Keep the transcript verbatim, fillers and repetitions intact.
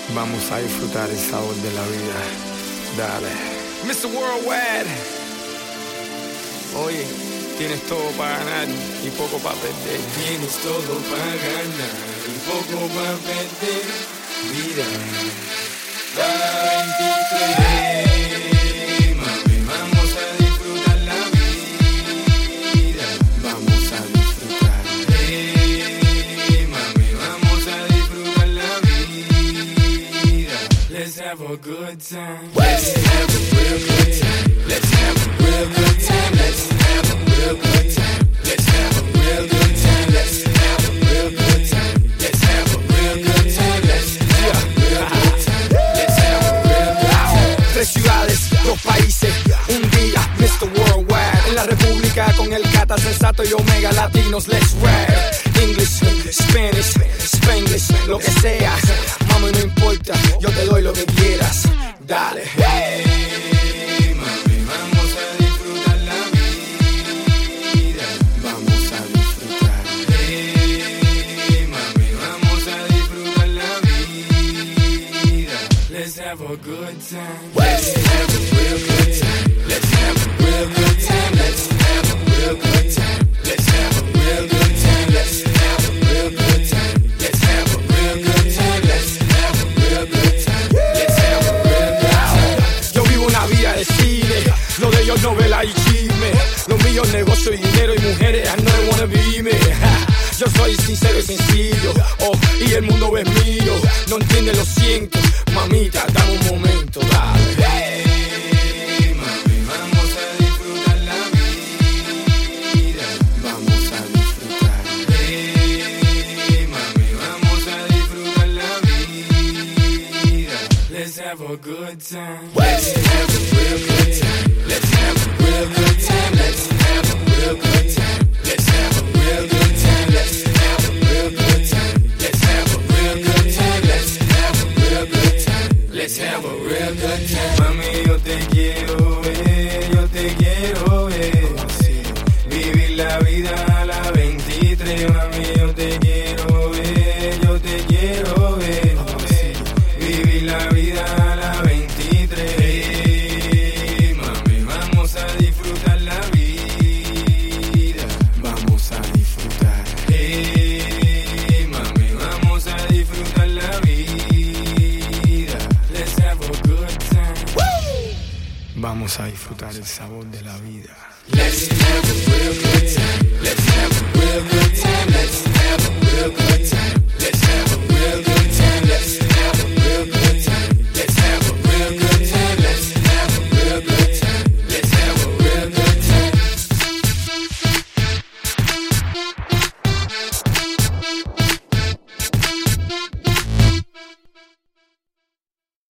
Vamos a disfrutar el sabor de la vida. Dale. mister Worldwide. Oye, tienes todo para ganar y poco para perder. Tienes todo para ganar y poco para perder. Mira, para veintitrés, mami, vamos a disfrutar la vida. Vamos a disfrutar. Hey, mami, vamos a disfrutar la vida. Let's have a good time. Let's have a real good time. Let's have a real good time. Let's have a real good time. Let's have a real good time. Let's have a real good time. Let's have a real good time. Let's have a real good time. Let's have a real good time. Tres ciudades, dos países, un día, mister Worldwide. En la República con el Cata, Sensato y Omega Latinos, let's rap. English, Spanish, Spanglish, lo que sea. Mami, no importa, yo te doy lo que quieras. Dale. Hey, mami, vamos a disfrutar la vida. Vamos a disfrutar. Hey, mami, vamos a disfrutar la vida. Let's have a good time. Let's have a real good time. Let's have a real good time. Let's have a real good time. Let's have a real good time. Let's have a real good time. Let's have a real good time. Let's have a real good time. Let's have a real good time. Yo vivo una vida de cine, lo de ellos novela y chisme. Lo mío es negocio y dinero y mujeres, I know they wanna be me. Ja, yo soy sincero y sencillo, oh, y el mundo es mío. No entiendes, lo siento, mamita, dame un momento, dale. Hey, mami, vamos a disfrutar la vida. Vamos a disfrutar. Hey, mami, vamos a disfrutar la vida. Let's have a good time. Let's have a real good time. Let's have a real good time. Let's have a real good time. Let's have a real good time. Let's have a real good time. Let's have a real good time. Let's have a real good time. Let's have a real good time. Mami, yo te quiero ver, yo te quiero ver. Vivir la vida a la veintitrés. Mami, yo te quiero ver, yo te quiero ver. Vivir la vida a la veintitrés. Hey, mami, vamos a disfrutar la vida. Vamos a disfrutar. Hey, mami, vamos a disfrutar la vida. Let's have a good time. Vamos a disfrutar el sabor de la vida. Let's have a real good time. Let's have a real good time.